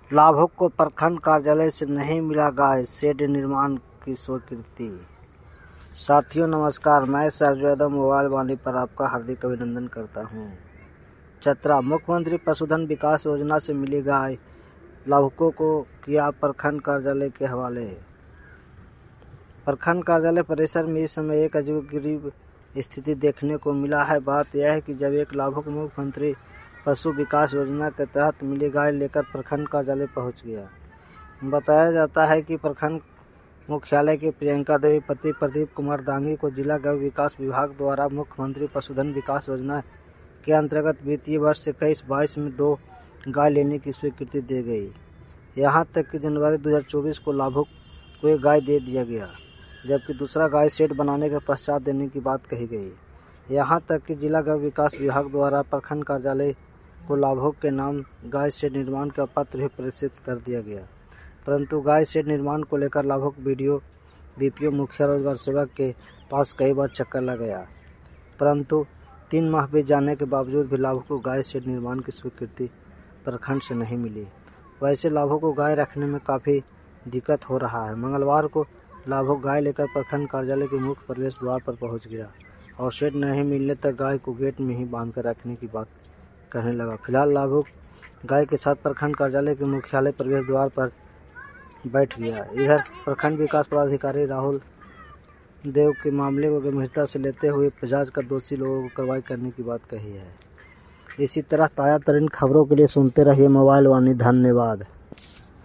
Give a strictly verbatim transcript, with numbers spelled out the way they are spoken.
लाभुक को प्रखंड कार्यालय से नहीं मिला गाय शेड निर्माण की स्वीकृति। साथियों नमस्कार, मैं सरजू यादव मोबाइल वाणी पर आपका हार्दिक अभिनंदन करता हूं। चतरा मुख्यमंत्री पशुधन विकास योजना से मिली गाय, लाभुकों को किया प्रखंड कार्यालय के हवाले। प्रखंड कार्यालय परिसर में इस समय एक अजीबोगरीब स्थिति देखने को मिला है। बात यह है कि जब एक लाभुक मुख्यमंत्री पशु विकास योजना के तहत मिली गाय लेकर प्रखंड कार्यालय पहुंच गया। बताया जाता है कि प्रखंड मुख्यालय की प्रियंका देवी पति प्रदीप कुमार दांगी को जिला गौ विकास विभाग द्वारा मुख्यमंत्री पशुधन विकास योजना के अंतर्गत वित्तीय वर्ष इक्कीस बाईस में दो गाय लेने की स्वीकृति दी गई। यहां तक कि जनवरी दो हज़ार चौबीस को लाभुक को एक गाय दे दिया गया, जबकि दूसरा गाय शेड बनाने के पश्चात देने की बात कही गई। यहां तक कि जिला गौ विकास विभाग द्वारा प्रखंड कार्यालय को लाभुक के नाम गाय शेड निर्माण का पत्र भी प्रेषित कर दिया गया, परंतु गाय शेड निर्माण को लेकर लाभुक बीडीओ बीपीओ मुखिया रोजगार सेवक के पास कई बार चक्कर लगाया, परंतु तीन माह बीत जाने के बावजूद भी लाभुक को गाय शेड निर्माण की स्वीकृति प्रखंड से नहीं मिली। वैसे लाभुक को गाय रखने में काफ़ी दिक्कत हो रहा है। मंगलवार को लाभुक गाय लेकर प्रखंड कार्यालय के मुख्य प्रवेश द्वार पर पहुंच गया और शेड नहीं मिलने तक गाय को गेट में ही बांध कर रखने की बात कहने लगा। फिलहाल लाभुक गाय के साथ प्रखंड कार्यालय के मुख्यालय प्रवेश द्वार पर बैठ गया। इधर प्रखंड विकास पदाधिकारी राहुल देव के मामले को गंभीरता से लेते हुए जांच कर दोषी लोगों को कार्रवाई करने की बात कही है। इसी तरह ताजा तरीन खबरों के लिए सुनते रहिए मोबाइल वाणी। धन्यवाद।